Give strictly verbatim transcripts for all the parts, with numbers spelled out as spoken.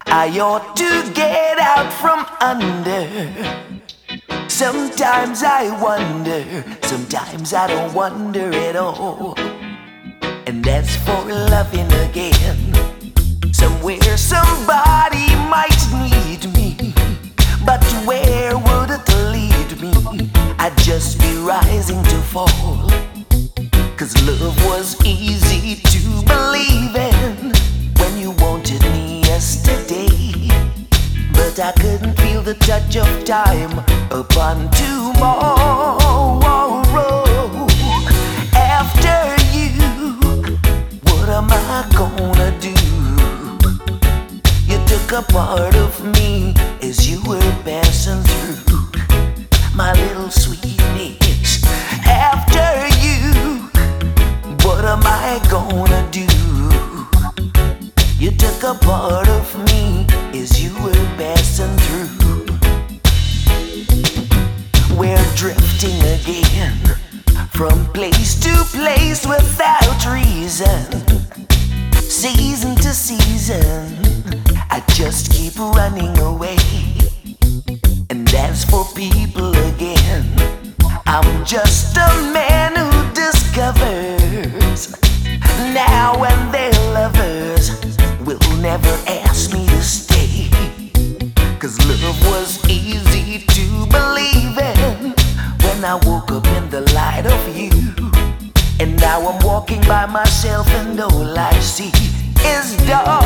I ought to get out from under. Sometimes I wonder, sometimes I don't wonder at all. And that's for loving again. Somewhere somebody might need me, but where would it lead me? I'd just be rising to fall. Cause love was easy to believe in when you wanted me yesterday. But I couldn't feel the touch of time upon tomorrow. After you, what am I gonna do? You took a part of me as you were passing through, my little sweetness. After you, what am I gonna do? You took a part of me as you were passing through. We're drifting again, from place to place without reason, season to season. I just keep running away. And as for people again, I'm just a man who discovers now when their lovers will never ask me to stay. Cause love was easy to believe in when I woke up in the light of you. And now I'm walking by myself and all I see is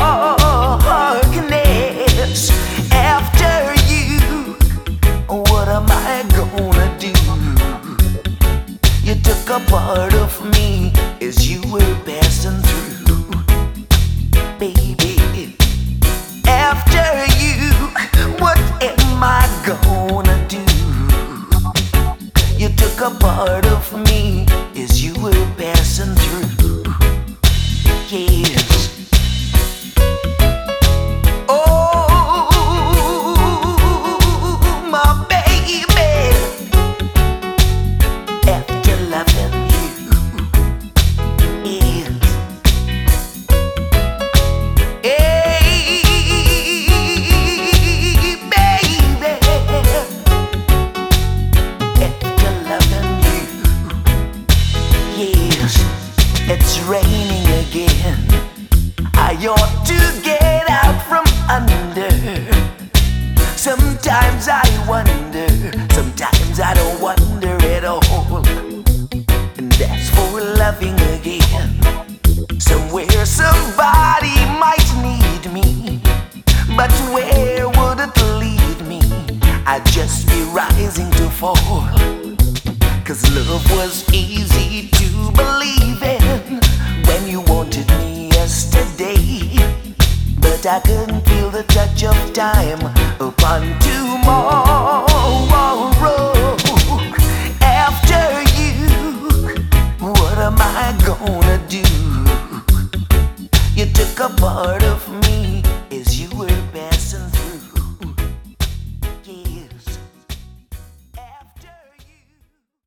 darkness. After you, what am I gonna do? You took a part of me as you were passing through, baby. After you, what am I gonna do? You took a part of me as you were passing through, yes. It's raining again. I ought to get out from under. Sometimes I wonder, sometimes I don't wonder at all. And that's for loving again. Somewhere somebody might need me, but where would it lead me? I'd just be rising to fall. Cause love was easy to believe in when you wanted me yesterday. But I couldn't feel the touch of time upon tomorrow. After you, what am I gonna do? You took a part of